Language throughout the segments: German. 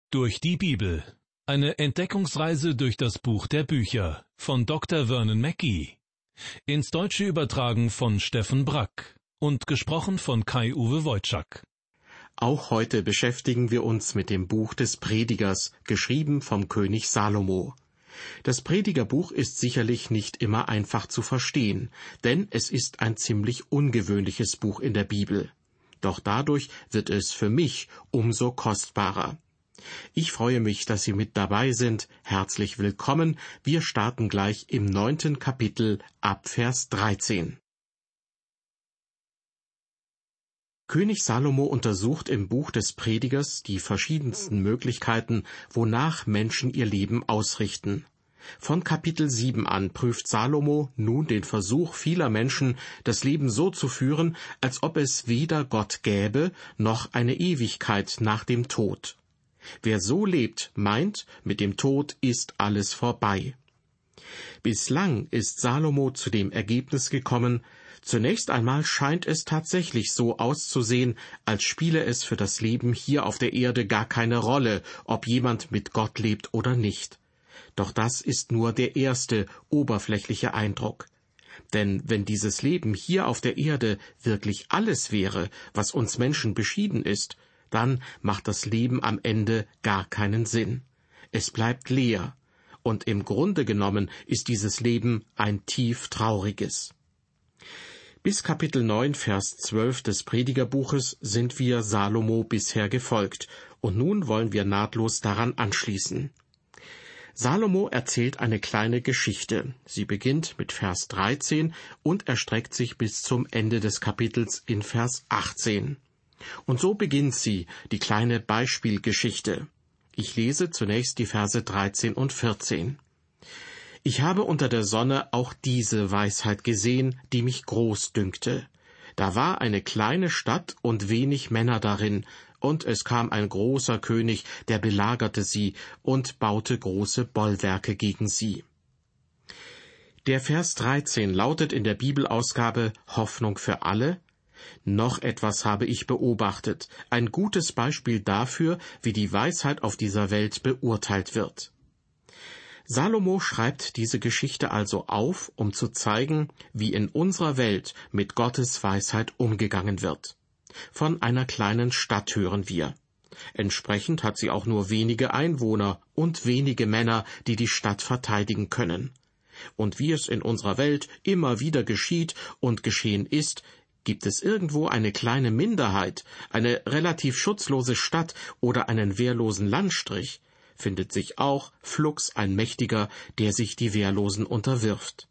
Durch die Bibel. Eine Entdeckungsreise durch das Buch der Bücher von Dr. Vernon Mackey. Ins Deutsche übertragen von Steffen Brack und gesprochen von Kai-Uwe Wojczak. Auch heute beschäftigen wir uns mit dem Buch des Predigers, geschrieben vom König Salomo. Das Predigerbuch ist sicherlich nicht immer einfach zu verstehen, denn es ist ein ziemlich ungewöhnliches Buch in der Bibel. Doch dadurch wird es für mich umso kostbarer. Ich freue mich, dass Sie mit dabei sind. Herzlich willkommen. Wir starten gleich im 9. Kapitel ab Vers 13. König Salomo untersucht im Buch des Predigers die verschiedensten Möglichkeiten, wonach Menschen ihr Leben ausrichten. Von Kapitel 7 an prüft Salomo nun den Versuch vieler Menschen, das Leben so zu führen, als ob es weder Gott gäbe, noch eine Ewigkeit nach dem Tod. Wer so lebt, meint, mit dem Tod ist alles vorbei. Bislang ist Salomo zu dem Ergebnis gekommen, zunächst einmal scheint es tatsächlich so auszusehen, als spiele es für das Leben hier auf der Erde gar keine Rolle, ob jemand mit Gott lebt oder nicht. Doch das ist nur der erste, oberflächliche Eindruck. Denn wenn dieses Leben hier auf der Erde wirklich alles wäre, was uns Menschen beschieden ist, dann macht das Leben am Ende gar keinen Sinn. Es bleibt leer, und im Grunde genommen ist dieses Leben ein tief trauriges. Bis Kapitel 9, Vers 12 des Predigerbuches sind wir Salomo bisher gefolgt, und nun wollen wir nahtlos daran anschließen. Salomo erzählt eine kleine Geschichte. Sie beginnt mit Vers 13 und erstreckt sich bis zum Ende des Kapitels in Vers 18. Und so beginnt sie, die kleine Beispielgeschichte. Ich lese zunächst die Verse 13 und 14. Ich habe unter der Sonne auch diese Weisheit gesehen, die mich groß dünkte. Da war eine kleine Stadt und wenig Männer darin, und es kam ein großer König, der belagerte sie und baute große Bollwerke gegen sie. Der Vers 13 lautet in der Bibelausgabe Hoffnung für alle: Noch etwas habe ich beobachtet, ein gutes Beispiel dafür, wie die Weisheit auf dieser Welt beurteilt wird. Salomo schreibt diese Geschichte also auf, um zu zeigen, wie in unserer Welt mit Gottes Weisheit umgegangen wird. Von einer kleinen Stadt hören wir. Entsprechend hat sie auch nur wenige Einwohner und wenige Männer, die die Stadt verteidigen können. Und wie es in unserer Welt immer wieder geschieht und geschehen ist, gibt es irgendwo eine kleine Minderheit, eine relativ schutzlose Stadt oder einen wehrlosen Landstrich, findet sich auch flugs ein Mächtiger, der sich die Wehrlosen unterwirft.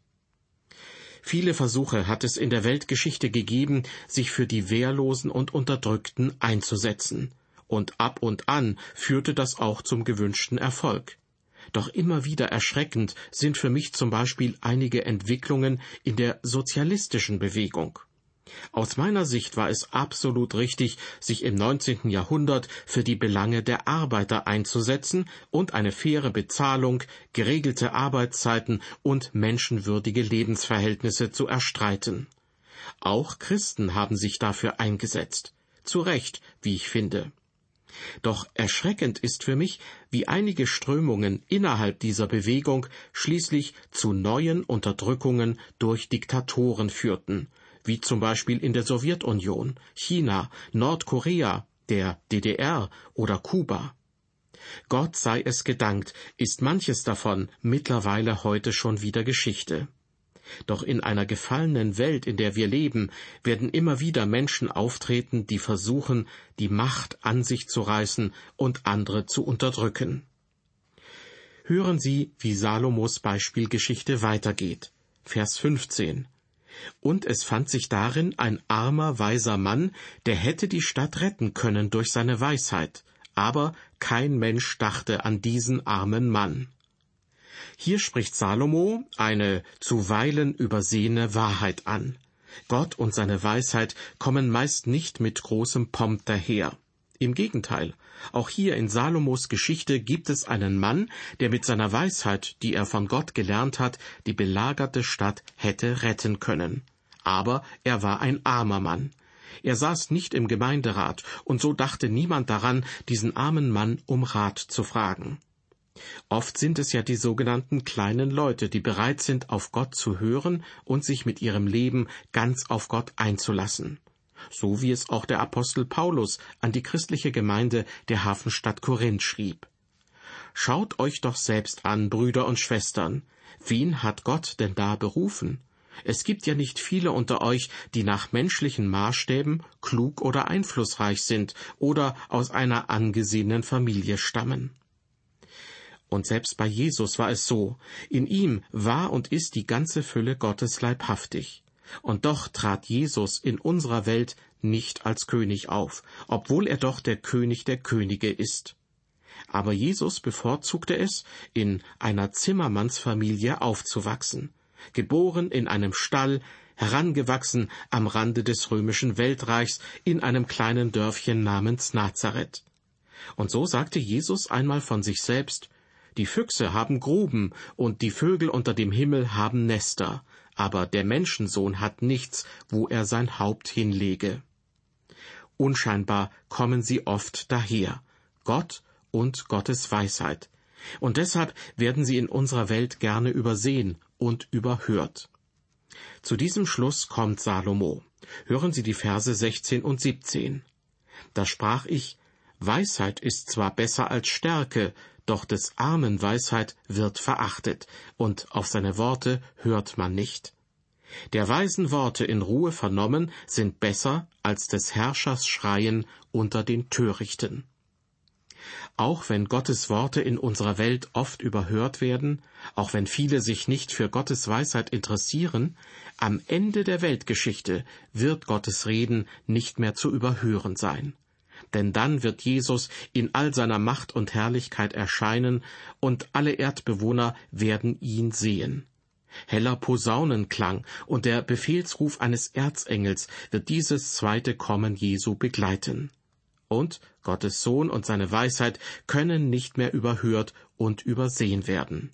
Viele Versuche hat es in der Weltgeschichte gegeben, sich für die Wehrlosen und Unterdrückten einzusetzen. Und ab und an führte das auch zum gewünschten Erfolg. Doch immer wieder erschreckend sind für mich zum Beispiel einige Entwicklungen in der sozialistischen Bewegung. Aus meiner Sicht war es absolut richtig, sich im 19. Jahrhundert für die Belange der Arbeiter einzusetzen und eine faire Bezahlung, geregelte Arbeitszeiten und menschenwürdige Lebensverhältnisse zu erstreiten. Auch Christen haben sich dafür eingesetzt. Zu Recht, wie ich finde. Doch erschreckend ist für mich, wie einige Strömungen innerhalb dieser Bewegung schließlich zu neuen Unterdrückungen durch Diktatoren führten, wie zum Beispiel in der Sowjetunion, China, Nordkorea, der DDR oder Kuba. Gott sei es gedankt, ist manches davon mittlerweile heute schon wieder Geschichte. Doch in einer gefallenen Welt, in der wir leben, werden immer wieder Menschen auftreten, die versuchen, die Macht an sich zu reißen und andere zu unterdrücken. Hören Sie, wie Salomos Beispielgeschichte weitergeht. Vers 15. Und es fand sich darin ein armer, weiser Mann, der hätte die Stadt retten können durch seine Weisheit, aber kein Mensch dachte an diesen armen Mann. Hier spricht Salomo eine zuweilen übersehene Wahrheit an. Gott und seine Weisheit kommen meist nicht mit großem Pomp daher. Im Gegenteil, auch hier in Salomos Geschichte gibt es einen Mann, der mit seiner Weisheit, die er von Gott gelernt hat, die belagerte Stadt hätte retten können. Aber er war ein armer Mann. Er saß nicht im Gemeinderat, und so dachte niemand daran, diesen armen Mann um Rat zu fragen. Oft sind es ja die sogenannten kleinen Leute, die bereit sind, auf Gott zu hören und sich mit ihrem Leben ganz auf Gott einzulassen. So wie es auch der Apostel Paulus an die christliche Gemeinde der Hafenstadt Korinth schrieb. Schaut euch doch selbst an, Brüder und Schwestern. Wen hat Gott denn da berufen? Es gibt ja nicht viele unter euch, die nach menschlichen Maßstäben klug oder einflussreich sind oder aus einer angesehenen Familie stammen. Und selbst bei Jesus war es so, in ihm war und ist die ganze Fülle Gottes leibhaftig. Und doch trat Jesus in unserer Welt nicht als König auf, obwohl er doch der König der Könige ist. Aber Jesus bevorzugte es, in einer Zimmermannsfamilie aufzuwachsen, geboren in einem Stall, herangewachsen am Rande des römischen Weltreichs in einem kleinen Dörfchen namens Nazareth. Und so sagte Jesus einmal von sich selbst: Die Füchse haben Gruben und die Vögel unter dem Himmel haben Nester, aber der Menschensohn hat nichts, wo er sein Haupt hinlege. Unscheinbar kommen sie oft daher, Gott und Gottes Weisheit, und deshalb werden sie in unserer Welt gerne übersehen und überhört. Zu diesem Schluss kommt Salomo. Hören Sie die Verse 16 und 17. Da sprach ich: Weisheit ist zwar besser als Stärke, doch des Armen Weisheit wird verachtet, und auf seine Worte hört man nicht. Der Weisen Worte in Ruhe vernommen sind besser als des Herrschers Schreien unter den Törichten. Auch wenn Gottes Worte in unserer Welt oft überhört werden, auch wenn viele sich nicht für Gottes Weisheit interessieren, am Ende der Weltgeschichte wird Gottes Reden nicht mehr zu überhören sein. Denn dann wird Jesus in all seiner Macht und Herrlichkeit erscheinen, und alle Erdbewohner werden ihn sehen. Heller Posaunenklang und der Befehlsruf eines Erzengels wird dieses zweite Kommen Jesu begleiten. Und Gottes Sohn und seine Weisheit können nicht mehr überhört und übersehen werden.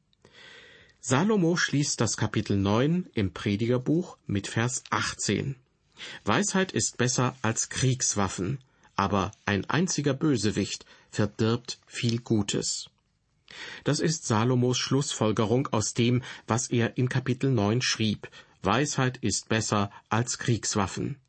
Salomo schließt das Kapitel 9 im Predigerbuch mit Vers 18. Weisheit ist besser als Kriegswaffen, aber ein einziger Bösewicht verdirbt viel Gutes. Das ist Salomos Schlussfolgerung aus dem, was er in Kapitel 9 schrieb. Weisheit ist besser als Kriegswaffen.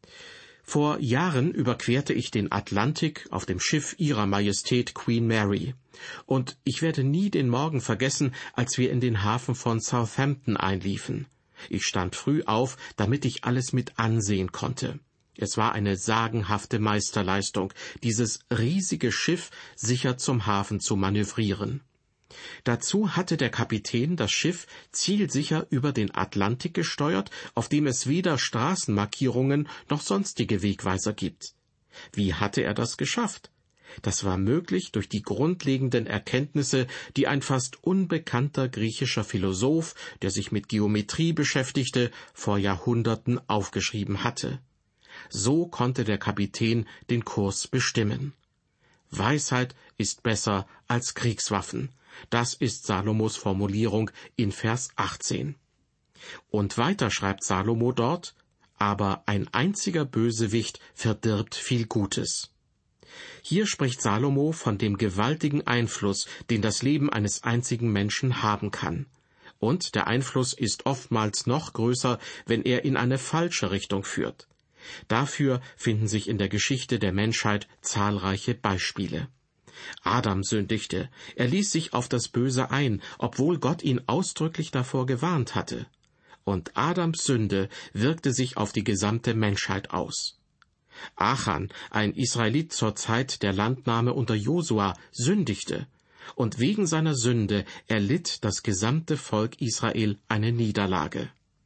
Vor Jahren überquerte ich den Atlantik auf dem Schiff Ihrer Majestät Queen Mary. Und ich werde nie den Morgen vergessen, als wir in den Hafen von Southampton einliefen. Ich stand früh auf, damit ich alles mit ansehen konnte. Es war eine sagenhafte Meisterleistung, dieses riesige Schiff sicher zum Hafen zu manövrieren. Dazu hatte der Kapitän das Schiff zielsicher über den Atlantik gesteuert, auf dem es weder Straßenmarkierungen noch sonstige Wegweiser gibt. Wie hatte er das geschafft? Das war möglich durch die grundlegenden Erkenntnisse, die ein fast unbekannter griechischer Philosoph, der sich mit Geometrie beschäftigte, vor Jahrhunderten aufgeschrieben hatte. So konnte der Kapitän den Kurs bestimmen. Weisheit ist besser als Kriegswaffen. Das ist Salomos Formulierung in Vers 18. Und weiter schreibt Salomo dort: Aber ein einziger Bösewicht verdirbt viel Gutes. Hier spricht Salomo von dem gewaltigen Einfluss, den das Leben eines einzigen Menschen haben kann. Und der Einfluss ist oftmals noch größer, wenn er in eine falsche Richtung führt. Dafür finden sich in der Geschichte der Menschheit zahlreiche Beispiele. Adam sündigte, er ließ sich auf das Böse ein, obwohl Gott ihn ausdrücklich davor gewarnt hatte. Und Adams Sünde wirkte sich auf die gesamte Menschheit aus. Achan, ein Israelit zur Zeit der Landnahme unter Josua, sündigte, und wegen seiner Sünde erlitt das gesamte Volk Israel eine Niederlage.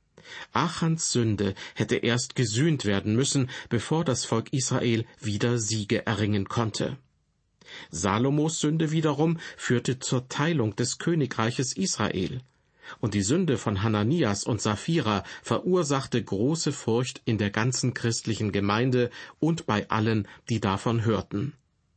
Achans Sünde hätte erst gesühnt werden müssen, bevor das Volk Israel wieder Siege erringen konnte. Salomos Sünde wiederum führte zur Teilung des Königreiches Israel. Und die Sünde von Hananias und Sapphira verursachte große Furcht in der ganzen christlichen Gemeinde und bei allen, die davon hörten.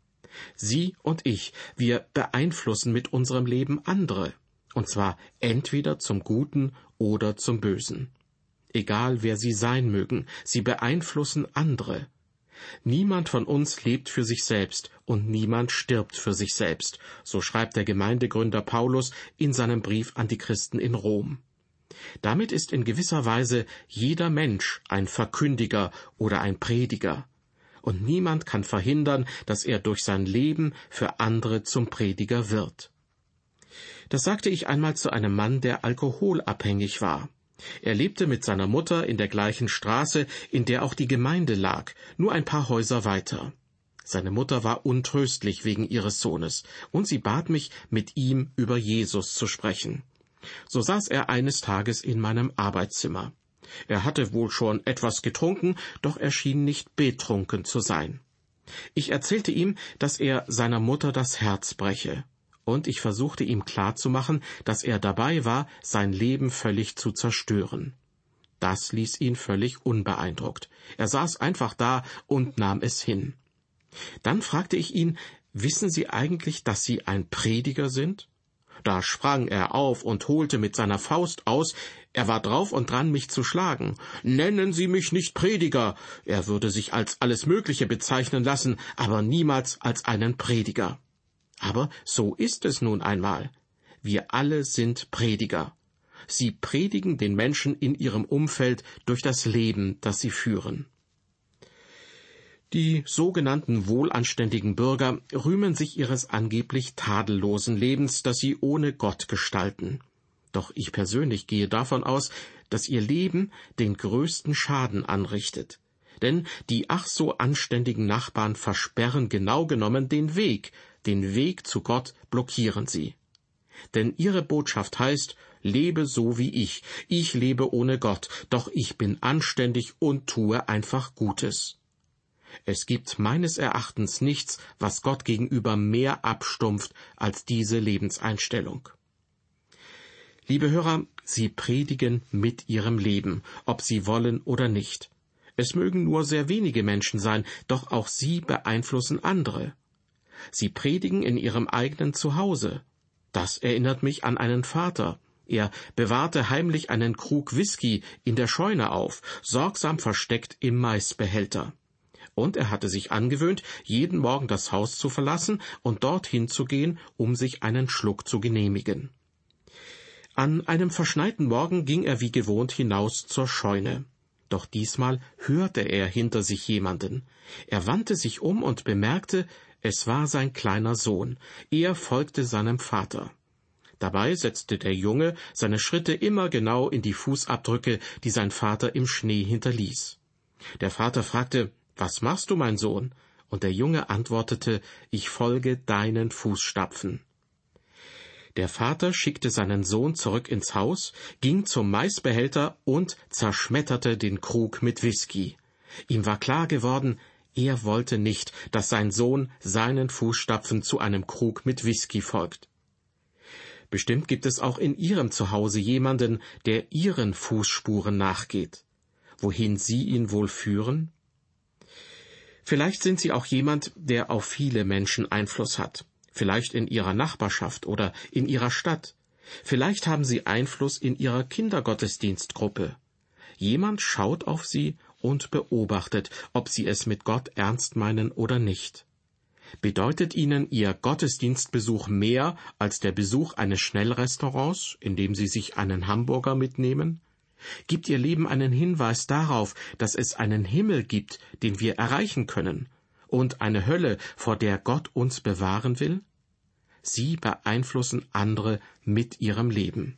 Sie und ich, wir beeinflussen mit unserem Leben andere, und zwar entweder zum Guten oder zum Bösen. Egal wer sie sein mögen, sie beeinflussen andere. Niemand von uns lebt für sich selbst und niemand stirbt für sich selbst, so schreibt der Gemeindegründer Paulus in seinem Brief an die Christen in Rom. Damit ist in gewisser Weise jeder Mensch ein Verkündiger oder ein Prediger. Und niemand kann verhindern, dass er durch sein Leben für andere zum Prediger wird. Das sagte ich einmal zu einem Mann, der alkoholabhängig war. Er lebte mit seiner Mutter in der gleichen Straße, in der auch die Gemeinde lag, nur ein paar Häuser weiter. Seine Mutter war untröstlich wegen ihres Sohnes, und sie bat mich, mit ihm über Jesus zu sprechen. So saß er eines Tages in meinem Arbeitszimmer. Er hatte wohl schon etwas getrunken, doch er schien nicht betrunken zu sein. Ich erzählte ihm, dass er seiner Mutter das Herz breche, und ich versuchte ihm klarzumachen, dass er dabei war, sein Leben völlig zu zerstören. Das ließ ihn völlig unbeeindruckt. Er saß einfach da und nahm es hin. Dann fragte ich ihn, »Wissen Sie eigentlich, dass Sie ein Prediger sind?« Da sprang er auf und holte mit seiner Faust aus. Er war drauf und dran, mich zu schlagen. »Nennen Sie mich nicht Prediger!« Er würde sich als alles Mögliche bezeichnen lassen, aber niemals als einen Prediger. Aber so ist es nun einmal. Wir alle sind Prediger. Sie predigen den Menschen in ihrem Umfeld durch das Leben, das sie führen. Die sogenannten wohlanständigen Bürger rühmen sich ihres angeblich tadellosen Lebens, das sie ohne Gott gestalten. Doch ich persönlich gehe davon aus, dass ihr Leben den größten Schaden anrichtet. Denn die ach so anständigen Nachbarn versperren genau genommen den Weg zu Gott blockieren sie. Denn ihre Botschaft heißt, lebe so wie ich lebe ohne Gott, doch ich bin anständig und tue einfach Gutes. Es gibt meines Erachtens nichts, was Gott gegenüber mehr abstumpft als diese Lebenseinstellung. Liebe Hörer, Sie predigen mit Ihrem Leben, ob Sie wollen oder nicht. Es mögen nur sehr wenige Menschen sein, doch auch Sie beeinflussen andere. Sie predigen in Ihrem eigenen Zuhause. Das erinnert mich an einen Vater. Er bewahrte heimlich einen Krug Whisky in der Scheune auf, sorgsam versteckt im Maisbehälter. Und er hatte sich angewöhnt, jeden Morgen das Haus zu verlassen und dorthin zu gehen, um sich einen Schluck zu genehmigen. An einem verschneiten Morgen ging er wie gewohnt hinaus zur Scheune. Doch diesmal hörte er hinter sich jemanden. Er wandte sich um und bemerkte, es war sein kleiner Sohn. Er folgte seinem Vater. Dabei setzte der Junge seine Schritte immer genau in die Fußabdrücke, die sein Vater im Schnee hinterließ. Der Vater fragte, »Was machst du, mein Sohn?« Und der Junge antwortete, »Ich folge deinen Fußstapfen.« Der Vater schickte seinen Sohn zurück ins Haus, ging zum Maisbehälter und zerschmetterte den Krug mit Whisky. Ihm war klar geworden, er wollte nicht, dass sein Sohn seinen Fußstapfen zu einem Krug mit Whisky folgt. Bestimmt gibt es auch in Ihrem Zuhause jemanden, der Ihren Fußspuren nachgeht. Wohin Sie ihn wohl führen? Vielleicht sind Sie auch jemand, der auf viele Menschen Einfluss hat. Vielleicht in Ihrer Nachbarschaft oder in Ihrer Stadt. Vielleicht haben Sie Einfluss in Ihrer Kindergottesdienstgruppe. Jemand schaut auf Sie und beobachtet, ob Sie es mit Gott ernst meinen oder nicht. Bedeutet Ihnen Ihr Gottesdienstbesuch mehr als der Besuch eines Schnellrestaurants, in dem Sie sich einen Hamburger mitnehmen? Gibt Ihr Leben einen Hinweis darauf, dass es einen Himmel gibt, den wir erreichen können, und eine Hölle, vor der Gott uns bewahren will? Sie beeinflussen andere mit ihrem Leben.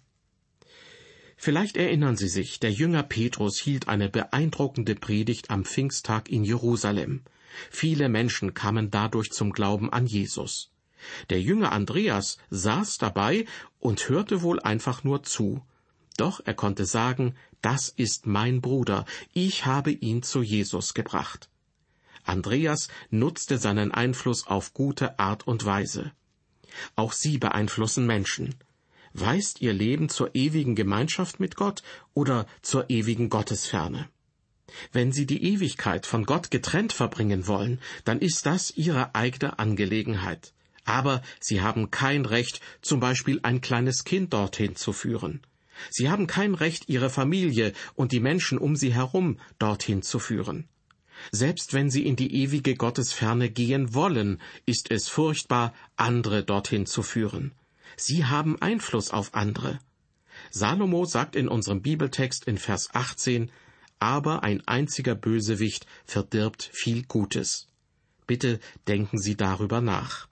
Vielleicht erinnern Sie sich, der Jünger Petrus hielt eine beeindruckende Predigt am Pfingsttag in Jerusalem. Viele Menschen kamen dadurch zum Glauben an Jesus. Der Jünger Andreas saß dabei und hörte wohl einfach nur zu. Doch er konnte sagen, das ist mein Bruder, ich habe ihn zu Jesus gebracht. Andreas nutzte seinen Einfluss auf gute Art und Weise. Auch Sie beeinflussen Menschen. Weist Ihr Leben zur ewigen Gemeinschaft mit Gott oder zur ewigen Gottesferne? Wenn Sie die Ewigkeit von Gott getrennt verbringen wollen, dann ist das Ihre eigene Angelegenheit. Aber Sie haben kein Recht, zum Beispiel ein kleines Kind dorthin zu führen. Sie haben kein Recht, ihre Familie und die Menschen um sie herum dorthin zu führen. Selbst wenn sie in die ewige Gottesferne gehen wollen, ist es furchtbar, andere dorthin zu führen. Sie haben Einfluss auf andere. Salomo sagt in unserem Bibeltext in Vers 18, aber ein einziger Bösewicht verdirbt viel Gutes. Bitte denken Sie darüber nach.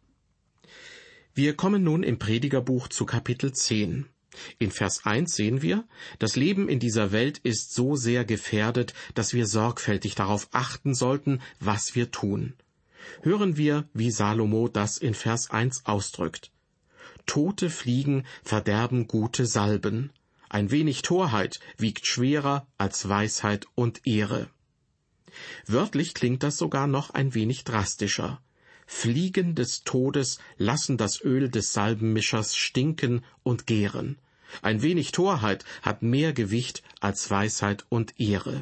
Wir kommen nun im Predigerbuch zu Kapitel 10. In Vers 1 sehen wir, das Leben in dieser Welt ist so sehr gefährdet, dass wir sorgfältig darauf achten sollten, was wir tun. Hören wir, wie Salomo das in Vers 1 ausdrückt. Tote Fliegen verderben gute Salben. Ein wenig Torheit wiegt schwerer als Weisheit und Ehre. Wörtlich klingt das sogar noch ein wenig drastischer. Fliegen des Todes lassen das Öl des Salbenmischers stinken und gären. Ein wenig Torheit hat mehr Gewicht als Weisheit und Ehre.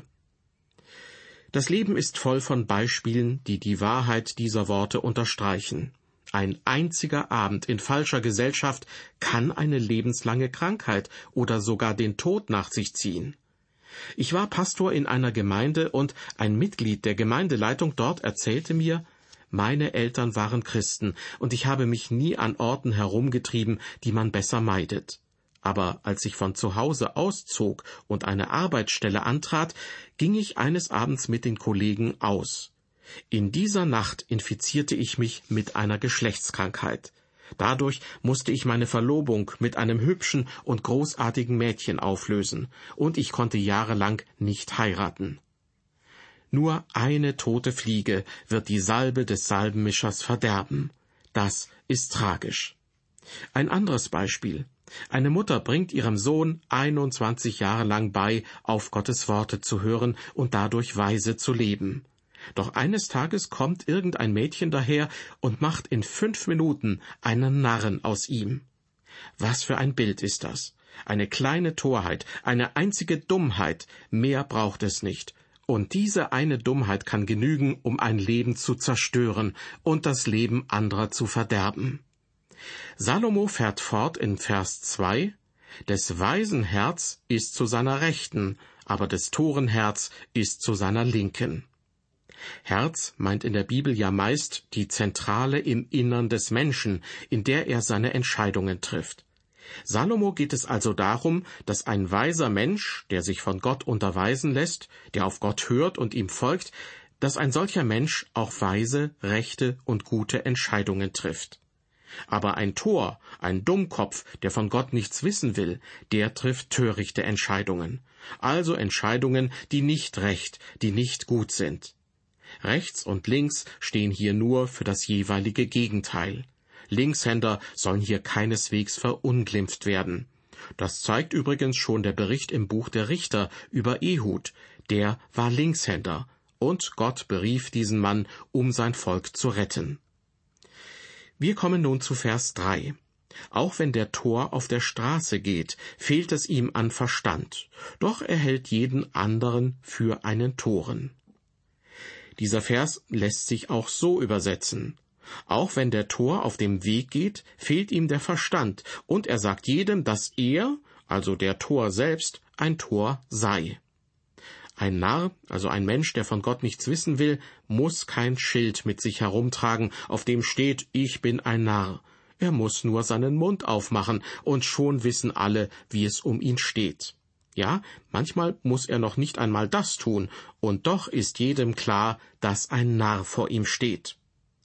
Das Leben ist voll von Beispielen, die die Wahrheit dieser Worte unterstreichen. Ein einziger Abend in falscher Gesellschaft kann eine lebenslange Krankheit oder sogar den Tod nach sich ziehen. Ich war Pastor in einer Gemeinde und ein Mitglied der Gemeindeleitung dort erzählte mir, meine Eltern waren Christen und ich habe mich nie an Orten herumgetrieben, die man besser meidet. Aber als ich von zu Hause auszog und eine Arbeitsstelle antrat, ging ich eines Abends mit den Kollegen aus. In dieser Nacht infizierte ich mich mit einer Geschlechtskrankheit. Dadurch musste ich meine Verlobung mit einem hübschen und großartigen Mädchen auflösen, und ich konnte jahrelang nicht heiraten. Nur eine tote Fliege wird die Salbe des Salbenmischers verderben. Das ist tragisch. Ein anderes Beispiel. Eine Mutter bringt ihrem Sohn 21 Jahre lang bei, auf Gottes Worte zu hören und dadurch weise zu leben. Doch eines Tages kommt irgendein Mädchen daher und macht in 5 Minuten einen Narren aus ihm. Was für ein Bild ist das? Eine kleine Torheit, eine einzige Dummheit, mehr braucht es nicht. Und diese eine Dummheit kann genügen, um ein Leben zu zerstören und das Leben anderer zu verderben. Salomo fährt fort in Vers 2, des Weisen Herz ist zu seiner Rechten, aber des Toren Herz ist zu seiner Linken. Herz meint in der Bibel ja meist die Zentrale im Innern des Menschen, in der er seine Entscheidungen trifft. Salomo geht es also darum, dass ein weiser Mensch, der sich von Gott unterweisen lässt, der auf Gott hört und ihm folgt, dass ein solcher Mensch auch weise, rechte und gute Entscheidungen trifft. Aber ein Tor, ein Dummkopf, der von Gott nichts wissen will, der trifft törichte Entscheidungen. Also Entscheidungen, die nicht recht, die nicht gut sind. Rechts und links stehen hier nur für das jeweilige Gegenteil. Linkshänder sollen hier keineswegs verunglimpft werden. Das zeigt übrigens schon der Bericht im Buch der Richter über Ehud. Der war Linkshänder, und Gott berief diesen Mann, um sein Volk zu retten. Wir kommen nun zu Vers 3. Auch wenn der Tor auf der Straße geht, fehlt es ihm an Verstand, doch er hält jeden anderen für einen Toren. Dieser Vers lässt sich auch so übersetzen. Auch wenn der Tor auf dem Weg geht, fehlt ihm der Verstand, und er sagt jedem, dass er, also der Tor selbst, ein Tor sei. Ein Narr, also ein Mensch, der von Gott nichts wissen will, muss kein Schild mit sich herumtragen, auf dem steht, ich bin ein Narr. Er muss nur seinen Mund aufmachen, und schon wissen alle, wie es um ihn steht. Ja, manchmal muss er noch nicht einmal das tun, und doch ist jedem klar, dass ein Narr vor ihm steht.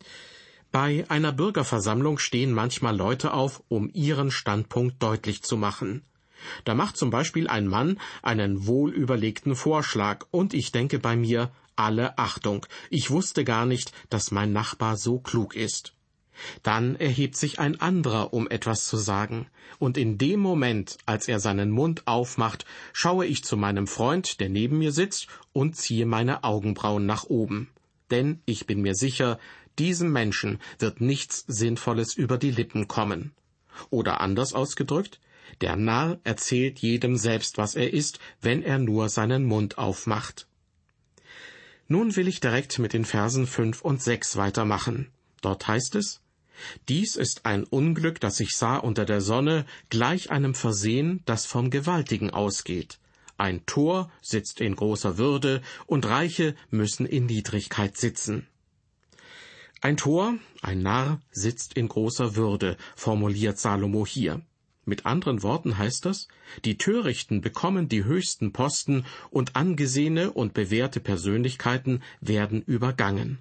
Bei einer Bürgerversammlung stehen manchmal Leute auf, um ihren Standpunkt deutlich zu machen. Da macht zum Beispiel ein Mann einen wohlüberlegten Vorschlag, und ich denke bei mir, alle Achtung, ich wusste gar nicht, dass mein Nachbar so klug ist. Dann erhebt sich ein anderer, um etwas zu sagen, und in dem Moment, als er seinen Mund aufmacht, schaue ich zu meinem Freund, der neben mir sitzt, und ziehe meine Augenbrauen nach oben. Denn ich bin mir sicher, diesem Menschen wird nichts Sinnvolles über die Lippen kommen. Oder anders ausgedrückt, der Narr erzählt jedem selbst, was er ist, wenn er nur seinen Mund aufmacht. Nun will ich direkt mit den Versen 5 und 6 weitermachen. Dort heißt es, Dies ist ein Unglück, das ich sah unter der Sonne, gleich einem Versehen, das vom Gewaltigen ausgeht. Ein Tor sitzt in großer Würde, und Reiche müssen in Niedrigkeit sitzen. Ein Tor, ein Narr, sitzt in großer Würde, formuliert Salomo hier. Mit anderen Worten heißt das, die Törichten bekommen die höchsten Posten und angesehene und bewährte Persönlichkeiten werden übergangen.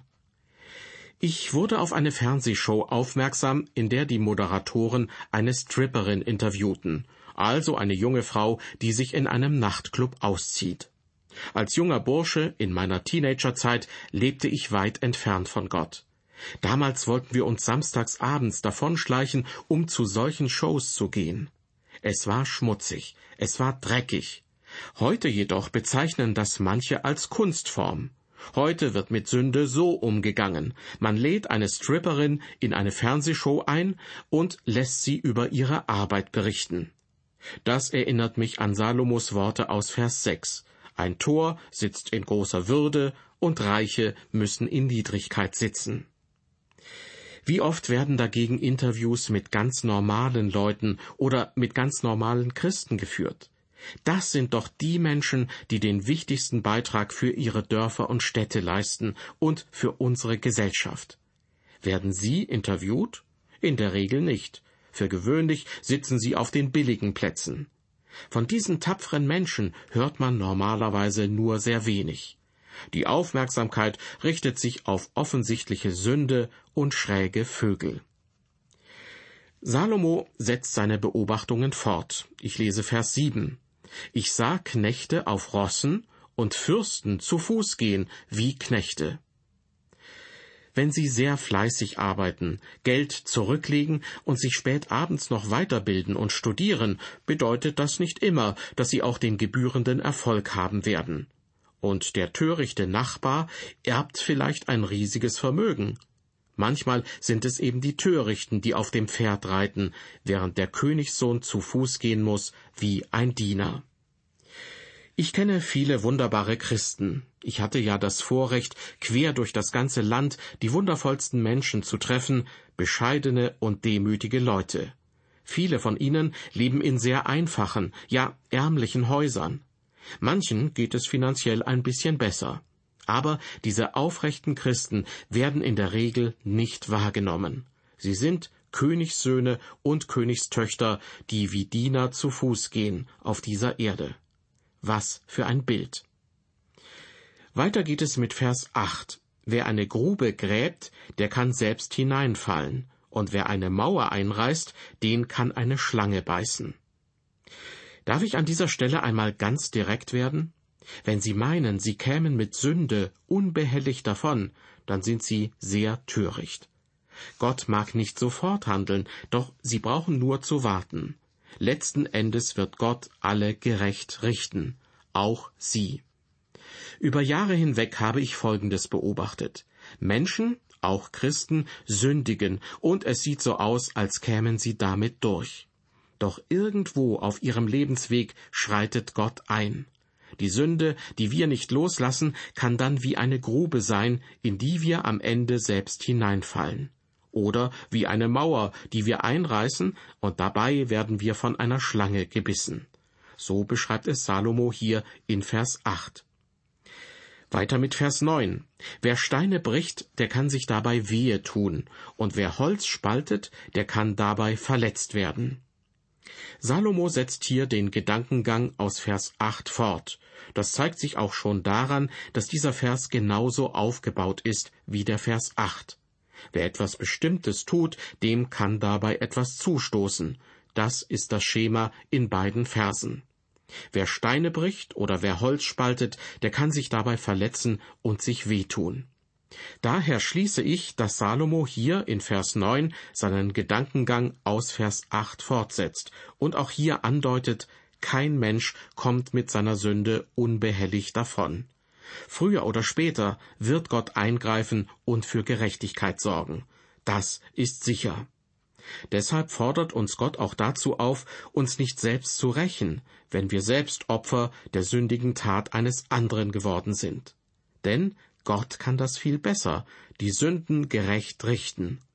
Ich wurde auf eine Fernsehshow aufmerksam, in der die Moderatoren eine Stripperin interviewten, also eine junge Frau, die sich in einem Nachtclub auszieht. Als junger Bursche in meiner Teenagerzeit lebte ich weit entfernt von Gott. Damals wollten wir uns samstags abends davonschleichen, um zu solchen Shows zu gehen. Es war schmutzig, es war dreckig. Heute jedoch bezeichnen das manche als Kunstform. Heute wird mit Sünde so umgegangen. Man lädt eine Stripperin in eine Fernsehshow ein und lässt sie über ihre Arbeit berichten. Das erinnert mich an Salomos Worte aus Vers 6. Ein Tor sitzt in großer Würde und Reiche müssen in Niedrigkeit sitzen. Wie oft werden dagegen Interviews mit ganz normalen Leuten oder mit ganz normalen Christen geführt? Das sind doch die Menschen, die den wichtigsten Beitrag für ihre Dörfer und Städte leisten und für unsere Gesellschaft. Werden sie interviewt? In der Regel nicht. Für gewöhnlich sitzen sie auf den billigen Plätzen. Von diesen tapferen Menschen hört man normalerweise nur sehr wenig. Die Aufmerksamkeit richtet sich auf offensichtliche Sünde und schräge Vögel. Salomo setzt seine Beobachtungen fort. Ich lese Vers 7. Ich sah Knechte auf Rossen und Fürsten zu Fuß gehen wie Knechte. Wenn sie sehr fleißig arbeiten, Geld zurücklegen und sich spät abends noch weiterbilden und studieren, bedeutet das nicht immer, dass sie auch den gebührenden Erfolg haben werden. Und der törichte Nachbar erbt vielleicht ein riesiges Vermögen. Manchmal sind es eben die Törichten, die auf dem Pferd reiten, während der Königssohn zu Fuß gehen muss wie ein Diener. Ich kenne viele wunderbare Christen. Ich hatte ja das Vorrecht, quer durch das ganze Land die wundervollsten Menschen zu treffen, bescheidene und demütige Leute. Viele von ihnen leben in sehr einfachen, ja ärmlichen Häusern. Manchen geht es finanziell ein bisschen besser. Aber diese aufrechten Christen werden in der Regel nicht wahrgenommen. Sie sind Königssöhne und Königstöchter, die wie Diener zu Fuß gehen auf dieser Erde. Was für ein Bild! Weiter geht es mit Vers 8. Wer eine Grube gräbt, der kann selbst hineinfallen, und wer eine Mauer einreißt, den kann eine Schlange beißen. Darf ich an dieser Stelle einmal ganz direkt werden? Wenn Sie meinen, Sie kämen mit Sünde unbehelligt davon, dann sind Sie sehr töricht. Gott mag nicht sofort handeln, doch Sie brauchen nur zu warten. Letzten Endes wird Gott alle gerecht richten, auch Sie. Über Jahre hinweg habe ich Folgendes beobachtet. Menschen, auch Christen, sündigen, und es sieht so aus, als kämen sie damit durch. Doch irgendwo auf ihrem Lebensweg schreitet Gott ein. Die Sünde, die wir nicht loslassen, kann dann wie eine Grube sein, in die wir am Ende selbst hineinfallen. Oder wie eine Mauer, die wir einreißen, und dabei werden wir von einer Schlange gebissen. So beschreibt es Salomo hier in Vers 8. Weiter mit Vers 9. Wer Steine bricht, der kann sich dabei wehe tun, und wer Holz spaltet, der kann dabei verletzt werden. Salomo setzt hier den Gedankengang aus Vers 8 fort. Das zeigt sich auch schon daran, dass dieser Vers genauso aufgebaut ist wie der Vers 8. Wer etwas Bestimmtes tut, dem kann dabei etwas zustoßen. Das ist das Schema in beiden Versen. Wer Steine bricht oder wer Holz spaltet, der kann sich dabei verletzen und sich wehtun. Daher schließe ich, dass Salomo hier in Vers 9 seinen Gedankengang aus Vers 8 fortsetzt und auch hier andeutet, kein Mensch kommt mit seiner Sünde unbehelligt davon. Früher oder später wird Gott eingreifen und für Gerechtigkeit sorgen. Das ist sicher. Deshalb fordert uns Gott auch dazu auf, uns nicht selbst zu rächen, wenn wir selbst Opfer der sündigen Tat eines anderen geworden sind. Denn Gott kann das viel besser, die Sünden gerecht richten.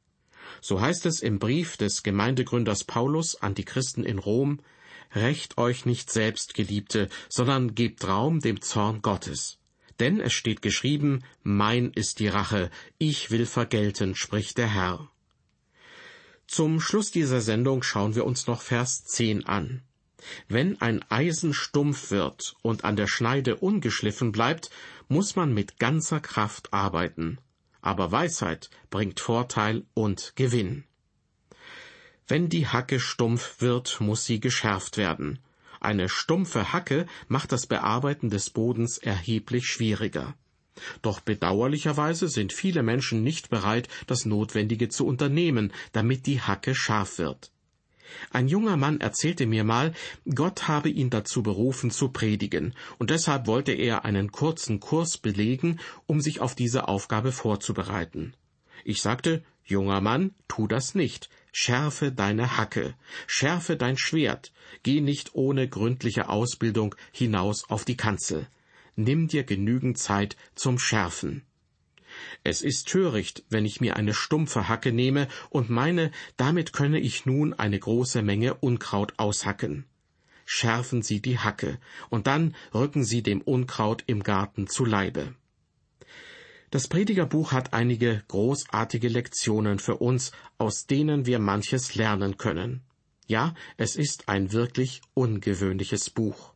So heißt es im Brief des Gemeindegründers Paulus an die Christen in Rom: »Rächt euch nicht selbst, Geliebte, sondern gebt Raum dem Zorn Gottes. Denn es steht geschrieben, mein ist die Rache, ich will vergelten, spricht der Herr.« Zum Schluss dieser Sendung schauen wir uns noch Vers 10 an. Wenn ein Eisen stumpf wird und an der Schneide ungeschliffen bleibt, muss man mit ganzer Kraft arbeiten. Aber Weisheit bringt Vorteil und Gewinn. Wenn die Hacke stumpf wird, muss sie geschärft werden. Eine stumpfe Hacke macht das Bearbeiten des Bodens erheblich schwieriger. Doch bedauerlicherweise sind viele Menschen nicht bereit, das Notwendige zu unternehmen, damit die Hacke scharf wird. Ein junger Mann erzählte mir mal, Gott habe ihn dazu berufen, zu predigen, und deshalb wollte er einen kurzen Kurs belegen, um sich auf diese Aufgabe vorzubereiten. Ich sagte, junger Mann, tu das nicht. Schärfe deine Hacke, schärfe dein Schwert, geh nicht ohne gründliche Ausbildung hinaus auf die Kanzel. Nimm dir genügend Zeit zum Schärfen. Es ist töricht, wenn ich mir eine stumpfe Hacke nehme und meine, damit könne ich nun eine große Menge Unkraut aushacken. Schärfen Sie die Hacke, und dann rücken Sie dem Unkraut im Garten zu Leibe. Das Predigerbuch hat einige großartige Lektionen für uns, aus denen wir manches lernen können. Ja, es ist ein wirklich ungewöhnliches Buch.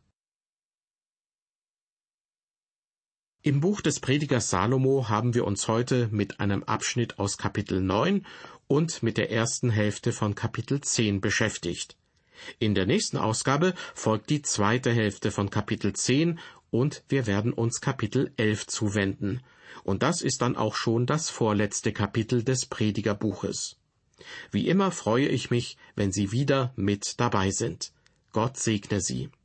Im Buch des Predigers Salomo haben wir uns heute mit einem Abschnitt aus Kapitel 9 und mit der ersten Hälfte von Kapitel 10 beschäftigt. In der nächsten Ausgabe folgt die zweite Hälfte von Kapitel 10 und wir werden uns Kapitel 11 zuwenden. Und das ist dann auch schon das vorletzte Kapitel des Predigerbuches. Wie immer freue ich mich, wenn Sie wieder mit dabei sind. Gott segne Sie.